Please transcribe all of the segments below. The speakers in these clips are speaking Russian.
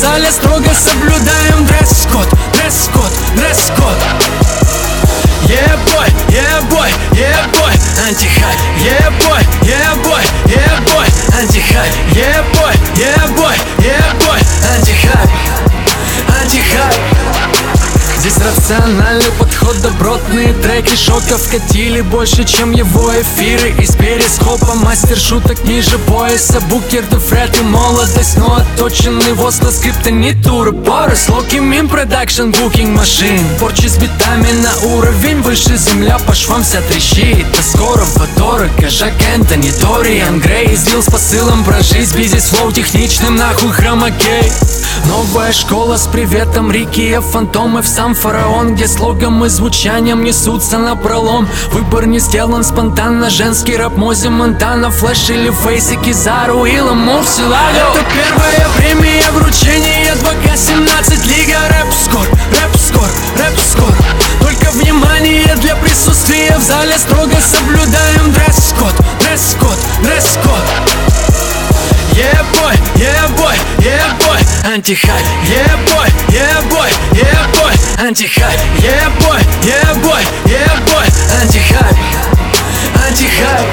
зале строго соблюдаем дресс-код, дресс-код, дресс-код. Yeah boy, yeah boy, yeah boy, антихайп. Yeah boy, yeah boy, yeah boy, антихайп. Yeah boy, yeah boy, yeah boy, антихайп, антихайп. Здесь рациональный подход, добротные треки шока вкатили больше, чем его эфиры. Из перископа мастер шуток ниже пояса, букер, дефрет и молодость, но отточенный воск на скриптонитуры. Поры, слоки, мим, продакшн, букинг машин. Порчи с битами на уровень выше, земля по швам вся трещит. А скоро дорого, Жак Энтони, Ториан Грей излил с посылом про жизнь, бизнес флоу техничным, нахуй хромакей. Новая школа с приветом, Рики, фантомы в сам фараон, где слогом и звучанием несутся напролом. Выбор не сделан спонтанно, женский рэп, Мози Монтана, Флэш или Фейси, Кизару, Илон Мурси, Лаго. Это первая премия вручения 2К17, лига рэп-скор, рэп-скор, рэп-скор. Только внимание для присутствия в зале, строго соблюдаем дресс-код, дресс-код, дресс-код. Yeah boy, yeah boy, yeah boy, антихайп. Yeah boy, yeah boy, yeah boy, антихайп. Yeah boy, yeah boy, yeah boy, антихайп, антихайп.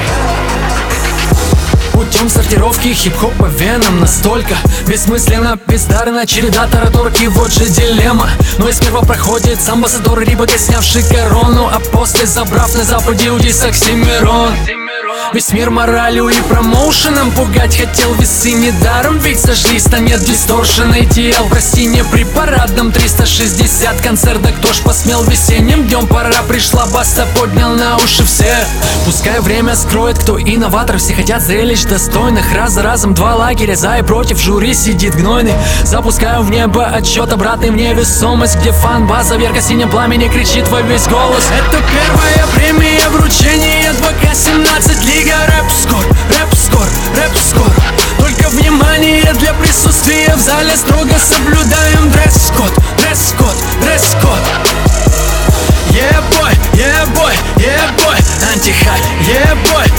Путем сортировки хип-хоп по венам настолько бессмысленно, бездарна череда тараторки, вот же дилемма. Но и сперва проходит амбассадор Рибака, снявший корону, а после забрав на западе Удис Оксимирон. Весь мир моралью и промоушеном пугать хотел, весы недаром ведь сошлись, а нет дисторшена ATL. Прости, не при парадном 360 концерта, кто ж посмел весенним днем, пора пришла, Баста поднял на уши все. Пускай время скроет, кто инноватор, все хотят зрелищ достойных. Раз за разом два лагеря, за и против, жюри сидит гнойный. Запускаю в небо отчет обратный в невесомость, где фан-база в ярко-синем пламени кричит во весь голос. Это первая премия вручения 2К17, лига рэп-скор, рэп-скор, рэп-скор. Только внимание для присутствия в зале, строго соблюдаем дресс-код, дресс-код, дресс-код. Yeah boy, yeah boy, yeah boy, антихайп. Yeah boy,